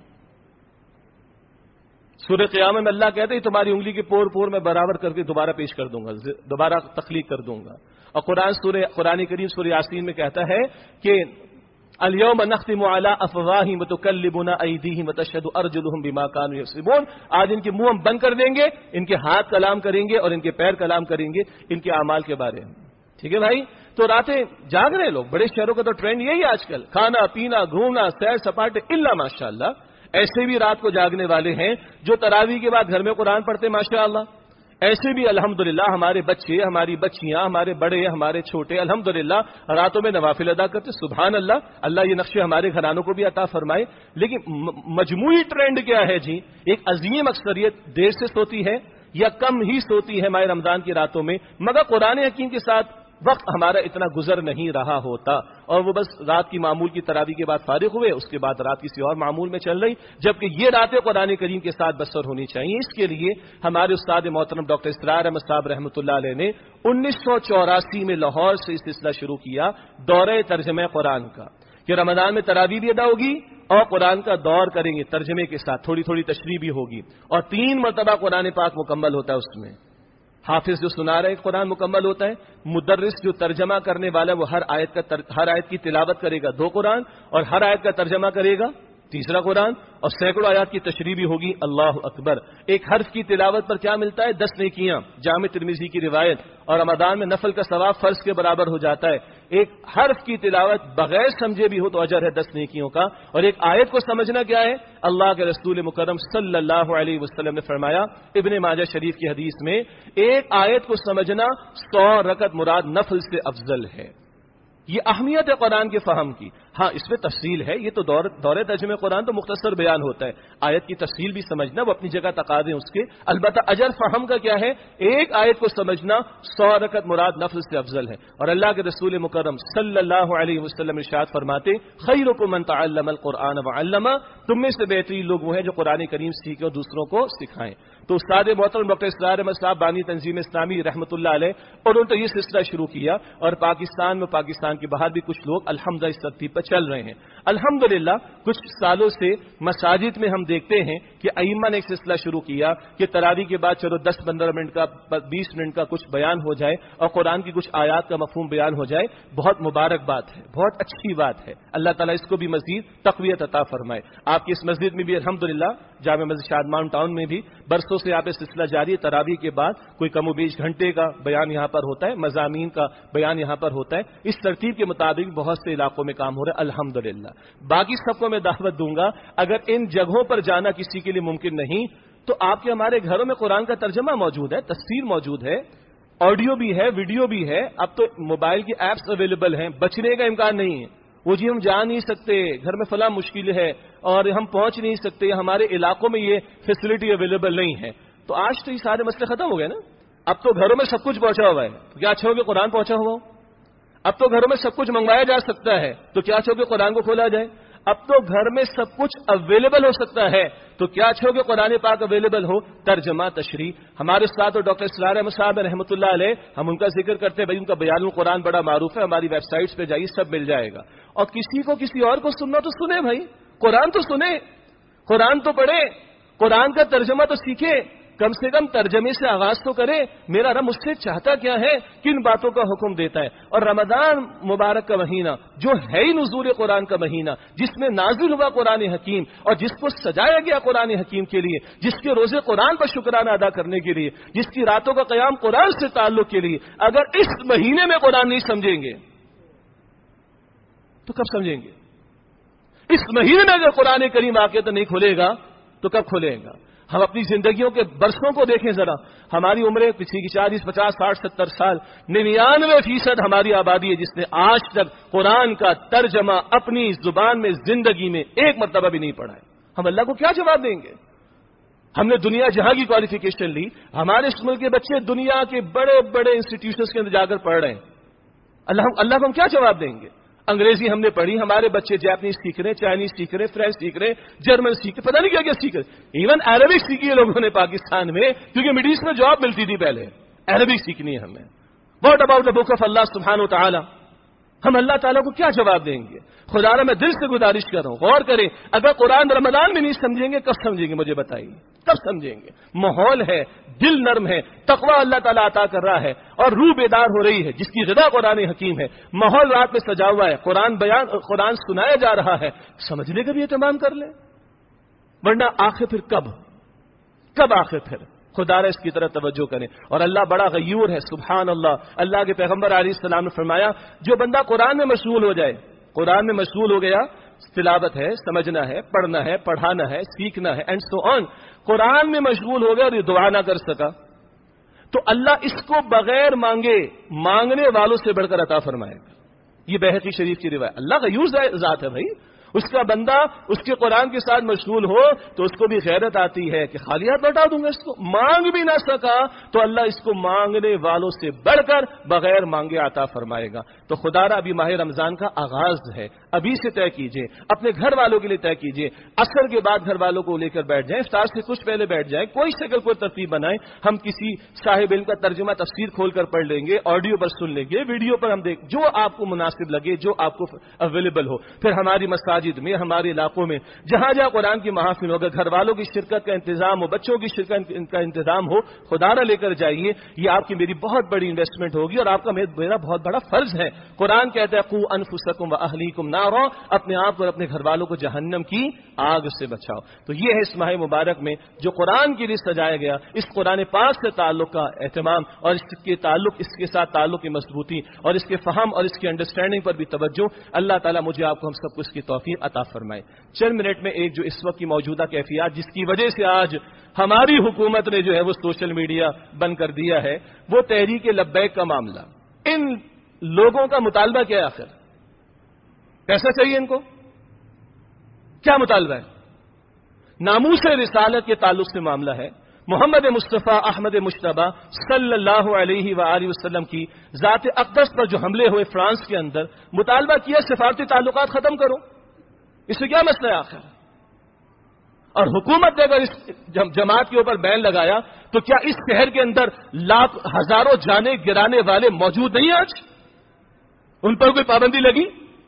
سورہ قیامت میں اللہ کہتے ہیں تمہاری انگلی کے پور پور میں برابر کر کے دوبارہ پیش کر دوں گا، دوبارہ تخلیق کر دوں گا. اور قرآن سورہ قرآن کریم سورہ یاسین میں کہتا ہے کہ الیوم نختم علی افواہہم وتکلمنا ایدیہم وتشہد ارجلہم بما کانوا یکسبون. آج ان کے منہ ہم بند کر دیں گے، ان کے ہاتھ کلام کریں گے اور ان کے پیر کلام کریں گے ان کے اعمال کے بارے میں. ٹھیک ہے بھائی؟ تو راتیں جاگ رہے لوگ. بڑے شہروں کا تو ٹرینڈ یہی ہے آج کل، کھانا پینا گھومنا سیر سپاٹے. الا ماشاءاللہ ایسے بھی رات کو جاگنے والے ہیں جو تراویح کے بعد گھر میں قرآن پڑھتے ماشاءاللہ. ایسے بھی الحمدللہ ہمارے بچے، ہماری بچیاں، ہمارے بڑے، ہمارے چھوٹے الحمدللہ راتوں میں نوافل ادا کرتے. سبحان اللہ. اللہ یہ نقشے ہمارے گھرانوں کو بھی عطا فرمائے. لیکن مجموعی ٹرینڈ کیا ہے جی؟ ایک عظیم اکثریت دیر سے سوتی ہے یا کم ہی سوتی ہے ماہ رمضان کی راتوں میں، مگر قرآن حکیم کے ساتھ وقت ہمارا اتنا گزر نہیں رہا ہوتا، اور وہ بس رات کی معمول کی تراویح کے بعد فارغ ہوئے، اس کے بعد رات کسی اور معمول میں چل رہی، جبکہ یہ راتیں قرآن کریم کے ساتھ بسر ہونی چاہیے. اس کے لیے ہمارے استاد محترم ڈاکٹر اسرار احمد صاحب رحمۃ اللہ علیہ نے انیس سو چوراسی میں لاہور سے اس سلسلہ شروع کیا دورہ ترجمہ قرآن کا، کہ رمضان میں تراویح بھی ادا ہوگی اور قرآن کا دور کریں گے ترجمے کے ساتھ، تھوڑی تھوڑی تشریح بھی ہوگی، اور تین مرتبہ قرآن پاک مکمل ہوتا ہے. اس میں حافظ جو سنا رہے قرآن مکمل ہوتا ہے، مدرس جو ترجمہ کرنے والا وہ ہر آیت کا تر... ہر آیت کی تلاوت کرے گا دو قرآن، اور ہر آیت کا ترجمہ کرے گا تیسرا قرآن، اور سینکڑوں آیات کی تشریح بھی ہوگی. اللہ اکبر. ایک حرف کی تلاوت پر کیا ملتا ہے؟ دس نیکیاں. جامع ترمذی کی روایت. اور رمضان میں نفل کا ثواب فرض کے برابر ہو جاتا ہے. ایک حرف کی تلاوت بغیر سمجھے بھی ہو تو اجر ہے دس نیکیوں کا. اور ایک آیت کو سمجھنا کیا ہے؟ اللہ کے رسول مکرم صلی اللہ علیہ وسلم نے فرمایا ابن ماجہ شریف کی حدیث میں، ایک آیت کو سمجھنا سو رکعت مراد نفل سے افضل ہے. یہ اہمیت ہے قرآن کے فہم کی. ہاں اس میں تفصیل ہے، یہ تو دور دورے ترجمہ قرآن تو مختصر بیان ہوتا ہے، آیت کی تفصیل بھی سمجھنا وہ اپنی جگہ تقاضے اس کے. البتہ اجر فہم کا کیا ہے؟ ایک آیت کو سمجھنا سو رکعت مراد نفل سے افضل ہے. اور اللہ کے رسول مکرم صلی اللہ علیہ وسلم ارشاد فرماتے خیرکم من تعلم القرآن وعلمہ، تم میں سے بہترین لوگ وہ ہیں جو قرآن کریم سیکھیں اور دوسروں کو سکھائیں. تو استاد محترم ڈاکٹر اسرار احمد صاحب بانی تنظیم اسلامی رحمۃ اللہ علیہ انہوں نے تو یہ سلسلہ شروع کیا، اور پاکستان میں پاکستان کے باہر بھی کچھ لوگ الحمدللہ اس ترتیب پر چل رہے ہیں. الحمدللہ کچھ سالوں سے مساجد میں ہم دیکھتے ہیں کہ ائمہ نے ایک سلسلہ شروع کیا کہ تراویح کے بعد چلو دس پندرہ منٹ کا بیس منٹ کا کچھ بیان ہو جائے اور قرآن کی کچھ آیات کا مفہوم بیان ہو جائے. بہت مبارک بات ہے، بہت اچھی بات ہے. اللہ تعالیٰ اس کو بھی مزید تقویت عطا فرمائے. آپ کی اس مسجد میں بھی الحمدللہ جامع مسجد شادمان ٹاؤن میں بھی برسوں سے آپ سلسلہ جاری ہے. تراویح کے بعد کوئی کم و بیش گھنٹے کا بیان یہاں پر ہوتا ہے، مضامین کا بیان یہاں پر ہوتا ہے. اس ترتیب کے مطابق بہت سے علاقوں میں کام ہو رہا ہے الحمدللہ. باقی سب کو میں دعوت دوں گا، اگر ان جگہوں پر جانا کسی کے لیے ممکن نہیں تو آپ کے ہمارے گھروں میں قرآن کا ترجمہ موجود ہے، تفسیر موجود ہے، آڈیو بھی ہے، ویڈیو بھی ہے. اب تو موبائل کی ایپس اویلیبل ہیں، بچنے کا امکان نہیں ہے. وہ جی ہم جا نہیں سکتے، گھر میں فلاں مشکل ہے اور ہم پہنچ نہیں سکتے، ہمارے علاقوں میں یہ فیسلٹی اویلیبل نہیں ہے. تو آج تو یہ سارے مسئلے ختم ہو گئے نا. اب تو گھروں میں سب کچھ پہنچا ہوا ہے، کیا اچھا ہو کہ قرآن پہنچا ہوا ہو. اب تو گھروں میں سب کچھ منگوایا جا سکتا ہے، تو کیا اچھا ہو کہ قرآن کو کھولا جائے. اب تو گھر میں سب کچھ اویلیبل ہو سکتا ہے، تو کیا اچھا ہو کہ قرآن پاک اویلیبل ہو، ترجمہ تشریح. ہمارے استاد اور ڈاکٹر اسرار احمد صاحب رحمۃ اللہ علیہ، ہم ان کا ذکر کرتے ہیں، بھائی ان کا بیان القرآن بڑا معروف ہے، ہماری ویب سائٹس پہ جائیے سب مل جائے گا. اور کسی کو کسی اور کو سننا تو سنے بھائی، قرآن تو سنے، قرآن تو پڑھے، قرآن کا ترجمہ تو سیکھے، کم سے کم ترجمے سے آغاز تو کرے. میرا رب مجھ سے چاہتا کیا ہے، کن باتوں کا حکم دیتا ہے. اور رمضان مبارک کا مہینہ جو ہے ہی نزول قرآن کا مہینہ، جس میں نازل ہوا قرآن حکیم اور جس کو سجایا گیا قرآن حکیم کے لیے، جس کے روزے قرآن پر شکرانہ ادا کرنے کے لیے، جس کی راتوں کا قیام قرآن سے تعلق کے لیے، اگر اس مہینے میں قرآن نہیں سمجھیں گے تو کب سمجھیں گے؟ اس مہینے میں اگر قرآن کریم واقعہ نہیں کھلے گا تو کب کھلے گا؟ ہم اپنی زندگیوں کے برسوں کو دیکھیں ذرا. ہماری عمریں پچھلی کی چالیس پچاس ساٹھ ستر سال، ننانوے فیصد ہماری آبادی ہے جس نے آج تک قرآن کا ترجمہ اپنی زبان میں زندگی میں ایک مرتبہ بھی نہیں پڑھا ہے. ہم اللہ کو کیا جواب دیں گے؟ ہم نے دنیا جہاں کی کوالیفیکیشن لی، ہمارے اس ملک کے بچے دنیا کے بڑے بڑے انسٹیٹیوشنز کے اندر جا کر پڑھ رہے ہیں. اللہ اللہ کو ہم کیا جواب دیں گے؟ انگریزی ہم نے پڑھی، ہمارے بچے جاپنیز سیکھ رہے، چائنیز سیکھ رہے، فرینچ سیکھ رہے، جرمن سیکھ رہے، پتہ نہیں کیا کیا سیکھ رہے. ایون عربک سیکھی ہے لوگوں نے پاکستان میں، کیونکہ مڈل ایسٹ میں جاب ملتی تھی پہلے. عربک سیکھنی ہے ہمیں. What about the book of اللہ سبحانہ و تعالی؟ ہم اللہ تعالیٰ کو کیا جواب دیں گے؟ خدا را میں دل سے گزارش کر رہا ہوں، غور کریں. اگر قرآن رمضان میں نہیں سمجھیں گے کب سمجھیں گے؟ مجھے بتائیے کب سمجھیں گے؟ ماحول ہے، دل نرم ہے، تقوی اللہ تعالیٰ عطا کر رہا ہے اور روح بیدار ہو رہی ہے، جس کی غذا قرآن حکیم ہے. ماحول رات میں سجا ہوا ہے، قرآن بیان قرآن سنایا جا رہا ہے، سمجھنے کا بھی اہتمام کر لیں. ورنہ آخر پھر کب کب آخر پھر خدا را اس کی طرف توجہ کریں. اور اللہ بڑا غیور ہے، سبحان اللہ. اللہ کے پیغمبر علیہ السلام نے فرمایا، جو بندہ قرآن میں مشغول ہو جائے، قرآن میں مشغول ہو گیا، تلاوت ہے، سمجھنا ہے، پڑھنا ہے، پڑھانا ہے، سیکھنا ہے اینڈ سو آن، قرآن میں مشغول ہو گیا اور یہ دعا نہ کر سکا، تو اللہ اس کو بغیر مانگے مانگنے والوں سے بڑھ کر عطا فرمائے گا. یہ بہقی شریف کی روایت. اللہ غیور ذات ہے بھائی. اس کا بندہ اس کے قرآن کے ساتھ مشغول ہو تو اس کو بھی غیرت آتی ہے کہ خالی ہاتھ لوٹا دوں گا اس کو. مانگ بھی نہ سکا تو اللہ اس کو مانگنے والوں سے بڑھ کر بغیر مانگے عطا فرمائے گا. تو خدا را ابھی ماہ رمضان کا آغاز ہے، ابھی سے طے کیجئے، اپنے گھر والوں کے لیے طے کیجئے. عصر کے بعد گھر والوں کو لے کر بیٹھ جائیں، افطار سے کچھ پہلے بیٹھ جائیں، کوئی شکل کوئی ترتیب بنائیں. ہم کسی صاحب علم کا ترجمہ تفسیر کھول کر پڑھ لیں گے، آڈیو پر سن لیں گے، ویڈیو پر ہم دیکھ، جو آپ کو مناسب لگے، جو آپ کو اویلیبل ہو. پھر ہماری مساجد میں، ہمارے علاقوں میں جہاں جہاں قرآن کی محافل ہوگا، گھر والوں کی شرکت کا انتظام ہو، بچوں کی شرکت کا انتظام ہو، خدا را لے کر جائیے. یہ آپ کی میری بہت بڑی انویسٹمنٹ ہوگی اور آپ کا میرا بہت بڑا فرض ہے. قرآن کہتا ہے قو انفسکم واہلیکم نارا، اپنے آپ اور اپنے گھر والوں کو جہنم کی آگ سے بچاؤ. تو یہ ہے اس ماہ مبارک میں جو قرآن کے لیے سجایا گیا، اس قرآن پاک سے تعلق کا اہتمام اور اس کے تعلق اس کے ساتھ تعلق کی مضبوطی اور اس کے فہم اور اس کی انڈرسٹینڈنگ پر بھی توجہ. اللہ تعالیٰ مجھے آپ کو ہم سب کو اس کی توفیق عطا فرمائے. چند منٹ میں ایک جو اس وقت کی موجودہ کیفیات جس کی وجہ سے آج ہماری حکومت نے جو ہے وہ سوشل میڈیا بند کر دیا ہے، وہ تحریک لبیک کا معاملہ. ان لوگوں کا مطالبہ کیا ہے؟ آخر پیسہ چاہیے ان کو؟ کیا مطالبہ ہے؟ ناموس رسالت کے تعلق سے معاملہ ہے. محمد مصطفیٰ احمد مشتبہ صلی اللہ علیہ وآلہ وسلم کی ذات اقدس پر جو حملے ہوئے فرانس کے اندر، مطالبہ کیا سفارتی تعلقات ختم کرو. اس سے کیا مسئلہ ہے آخر؟ اور حکومت نے اگر اس جماعت کے اوپر بین لگایا تو کیا اس شہر کے اندر لاکھ ہزاروں جانیں گرانے والے موجود نہیں آج؟ ان پر کوئی پابندی لگی؟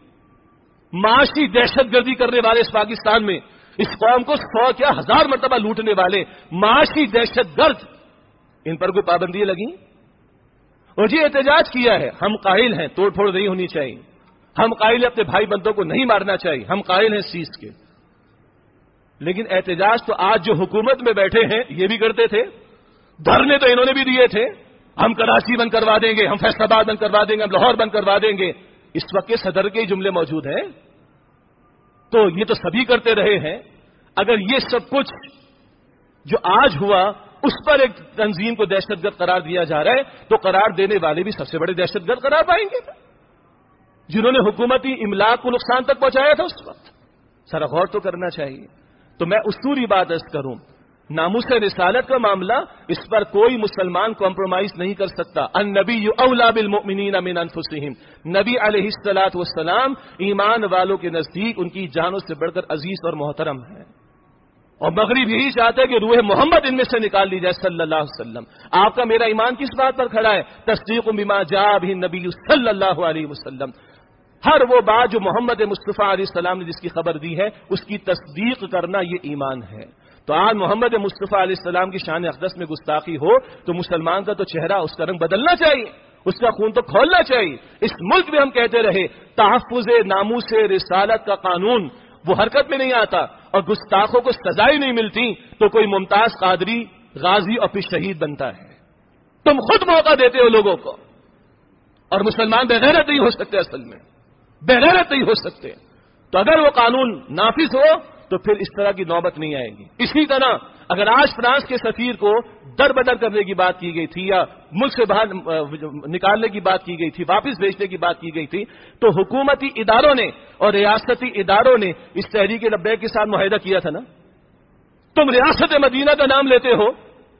معاشی دہشت گردی کرنے والے اس پاکستان میں، اس قوم کو سو کیا ہزار مرتبہ لوٹنے والے معاشی دہشت گرد، ان پر کوئی پابندی لگی؟ اور جی احتجاج کیا ہے، ہم قائل ہیں توڑ پھوڑ نہیں ہونی چاہیے، ہم قائل ہیں اپنے بھائی بندوں کو نہیں مارنا چاہیے، ہم قائل ہیں چیز کے. لیکن احتجاج تو آج جو حکومت میں بیٹھے ہیں یہ بھی کرتے تھے، دھرنے تو انہوں نے بھی دیے تھے، ہم کراچی بند کروا دیں گے، ہم فیصل آباد بند کروا دیں گے، ہم لاہور بند کروا دیں گے. اس وقت کے صدر کے جملے موجود ہیں. تو یہ تو سبھی کرتے رہے ہیں. اگر یہ سب کچھ جو آج ہوا اس پر ایک تنظیم کو دہشت گرد قرار دیا جا رہا ہے تو قرار دینے والے بھی سب سے بڑے دہشت گرد قرار پائیں گے جنہوں نے حکومتی املاک کو نقصان تک پہنچایا تھا اس وقت. سارا غور تو کرنا چاہیے. تو میں اصولی بات عرض کروں، ناموس رسالت کا معاملہ، اس پر کوئی مسلمان کمپرومائز نہیں کر سکتا. النبی اولی بالمؤمنین من انفسہم، نبی علیہ الصلوۃ والسلام ایمان والوں کے نزدیک ان کی جانوں سے بڑھ کر عزیز اور محترم ہے. اور مغرب یہی چاہتا ہے کہ روح محمد ان میں سے نکال لی جائے صلی اللہ علیہ وسلم. آپ کا میرا ایمان کس بات پر کھڑا ہے؟ تصدیق بما جاء بہ النبی صلی اللہ علیہ وسلم. ہر وہ بات جو محمد مصطفیٰ علیہ السلام نے جس کی خبر دی ہے اس کی تصدیق کرنا یہ ایمان ہے. تو آج محمد مصطفیٰ علیہ السلام کی شان اقدس میں گستاخی ہو تو مسلمان کا تو چہرہ، اس کا رنگ بدلنا چاہیے، اس کا خون تو کھولنا چاہیے. اس ملک میں ہم کہتے رہے تحفظ ناموس رسالت کا قانون وہ حرکت میں نہیں آتا اور گستاخوں کو سزائیں نہیں ملتی تو کوئی ممتاز قادری غازی اور پھر شہید بنتا ہے. تم خود موقع دیتے ہو لوگوں کو، اور مسلمان بغیرت نہیں ہو سکتے، اصل میں بغیرت نہیں ہو سکتے. تو اگر وہ قانون نافذ ہو تو پھر اس طرح کی نوبت نہیں آئے گی. اسی طرح اگر آج فرانس کے سفیر کو در بدر کرنے کی بات کی گئی تھی یا ملک سے باہر نکالنے کی بات کی گئی تھی، واپس بھیجنے کی بات کی گئی تھی، تو حکومتی اداروں نے اور ریاستی اداروں نے اس تحریک لبیک کے ساتھ معاہدہ کیا تھا نا. تم ریاست مدینہ کا نام لیتے ہو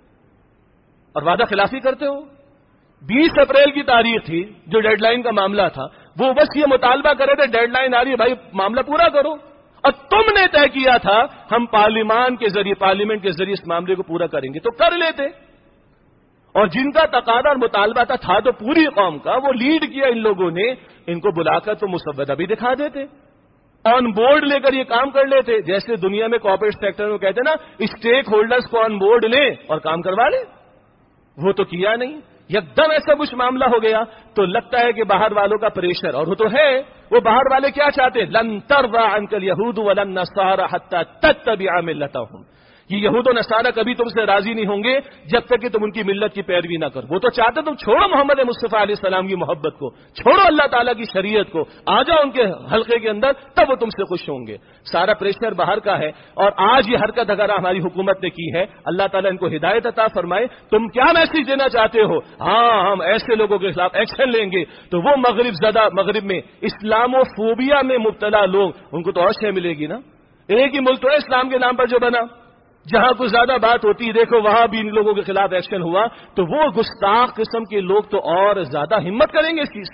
اور وعدہ خلافی کرتے ہو. بیس اپریل کی تاریخ تھی جو ڈیڈ لائن کا معاملہ تھا، وہ بس یہ مطالبہ کرے تھے ڈیڈ لائن آ رہی ہے بھائی معاملہ پورا کرو. اور تم نے طے کیا تھا ہم پارلیمان کے ذریعے پارلیمنٹ کے ذریعے اس معاملے کو پورا کریں گے، تو کر لیتے. اور جن کا تقاضا اور مطالبہ تھا تھا تو پوری قوم کا، وہ لیڈ کیا ان لوگوں نے، ان کو بلا کر تو مسودہ بھی دکھا دیتے، آن بورڈ لے کر یہ کام کر لیتے. جیسے دنیا میں کارپوریٹ سیکٹر میں کہتے ہیں نا اسٹیک ہولڈرز کو آن بورڈ لیں اور کام کروا لیں، وہ تو کیا نہیں. یک دم ایسا کچھ معاملہ ہو گیا تو لگتا ہے کہ باہر والوں کا پریشر، اور وہ تو ہے، وہ باہر والے کیا چاہتے ہیں؟ لن ترضى عنك اليهود ولا النصارى حتى تتبع ملتهم. یہ یہود و نصارہ کبھی تم سے راضی نہیں ہوں گے جب تک کہ تم ان کی ملت کی پیروی نہ کرو. وہ تو چاہتے تم چھوڑو محمد مصطفیٰ علیہ السلام کی محبت کو، چھوڑو اللہ تعالیٰ کی شریعت کو، آ جاؤ ان کے حلقے کے اندر، تب وہ تم سے خوش ہوں گے. سارا پریشر باہر کا ہے. اور آج یہ حرکت اگر ہماری حکومت نے کی ہے، اللہ تعالیٰ ان کو ہدایت عطا فرمائے. تم کیا میسج دینا چاہتے ہو؟ ہاں ہم ایسے لوگوں کے خلاف ایکشن لیں گے. تو وہ مغرب زدہ مغرب میں اسلامو فوبیا میں مبتلا لوگ، ان کو تو اور شے ملے گی نا. ایک ہی ملک تو ہے اسلام کے نام پر جو بنا، جہاں کچھ زیادہ بات ہوتی ہے دیکھو وہاں بھی ان لوگوں کے خلاف ایکشن ہوا. تو وہ گستاخ قسم کے لوگ تو اور زیادہ ہمت کریں گے اس چیز.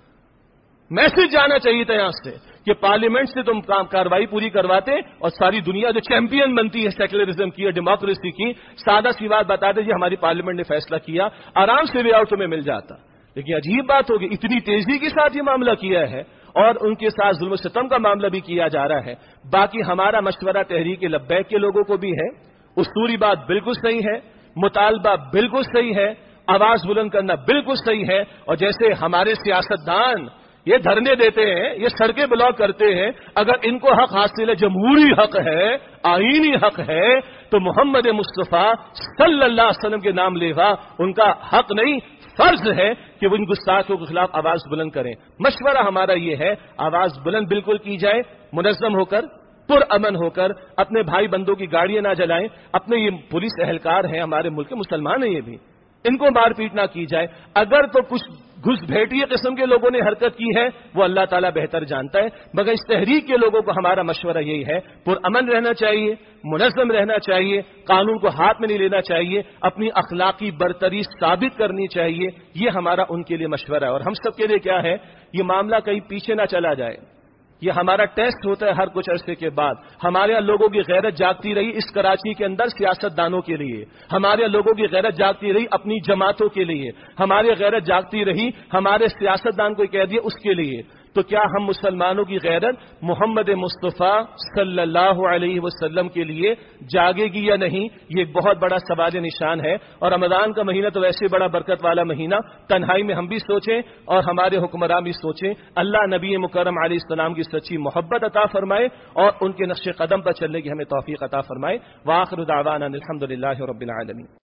میسج جانا چاہیے تھا یہاں سے کہ پارلیمنٹ سے تم کام کاروائی پوری کرواتے اور ساری دنیا جو چیمپئن بنتی ہے سیکولرزم کی اور ڈیموکریسی کی، سادہ سی بات بتاتے جی ہماری پارلیمنٹ نے فیصلہ کیا، آرام سے وے آؤٹ تمہیں مل جاتا. لیکن عجیب بات ہوگی اتنی تیزی کے ساتھ یہ معاملہ کیا ہے اور ان کے ساتھ ظلم و ستم کا معاملہ بھی کیا جا رہا ہے. باقی ہمارا مشورہ تحریک لبیک کے لوگوں کو بھی ہے، اسطوری بات بالکل صحیح ہے، مطالبہ بالکل صحیح ہے، آواز بلند کرنا بالکل صحیح ہے. اور جیسے ہمارے سیاستدان یہ دھرنے دیتے ہیں، یہ سڑکیں بلاک کرتے ہیں، اگر ان کو حق حاصل ہے، جمہوری حق ہے، آئینی حق ہے، تو محمد مصطفیٰ صلی اللہ علیہ وسلم کے نام لیوا ان کا حق نہیں، فرض ہے کہ وہ ان گستاخوں کے خلاف آواز بلند کریں. مشورہ ہمارا یہ ہے آواز بلند بالکل کی جائے، منظم ہو کر، پر امن ہو کر، اپنے بھائی بندوں کی گاڑیاں نہ جلائیں. اپنے یہ پولیس اہلکار ہیں ہمارے ملک کے، مسلمان ہیں یہ بھی، ان کو مار پیٹ نہ کی جائے. اگر تو کچھ گھس بھیٹیے قسم کے لوگوں نے حرکت کی ہے وہ اللہ تعالیٰ بہتر جانتا ہے، مگر اس تحریک کے لوگوں کو ہمارا مشورہ یہی ہے پر امن رہنا چاہیے، منظم رہنا چاہیے، قانون کو ہاتھ میں نہیں لینا چاہیے، اپنی اخلاقی برتری ثابت کرنی چاہیے. یہ ہمارا ان کے لیے مشورہ ہے. اور ہم سب کے لیے کیا ہے، یہ معاملہ کہیں پیچھے نہ چلا جائے. یہ ہمارا ٹیسٹ ہوتا ہے ہر کچھ عرصے کے بعد. ہمارے یہاں لوگوں کی غیرت جاگتی رہی اس کراچی کے اندر سیاست دانوں کے لیے، ہمارے یہاں لوگوں کی غیرت جاگتی رہی اپنی جماعتوں کے لیے، ہماری غیرت جاگتی رہی ہمارے سیاست دان کو کہہ دیا اس کے لیے. تو کیا ہم مسلمانوں کی غیرت محمد مصطفیٰ صلی اللہ علیہ وسلم کے لیے جاگے گی یا نہیں؟ یہ ایک بہت بڑا سوال نشان ہے. اور رمضان کا مہینہ تو ویسے بڑا برکت والا مہینہ، تنہائی میں ہم بھی سوچیں اور ہمارے حکمران بھی سوچیں. اللہ نبی مکرم علیہ السلام کی سچی محبت عطا فرمائے اور ان کے نقش قدم پر چلنے کی ہمیں توفیق عطا فرمائے. وآخر دعوانا الحمد للہ رب العالمین.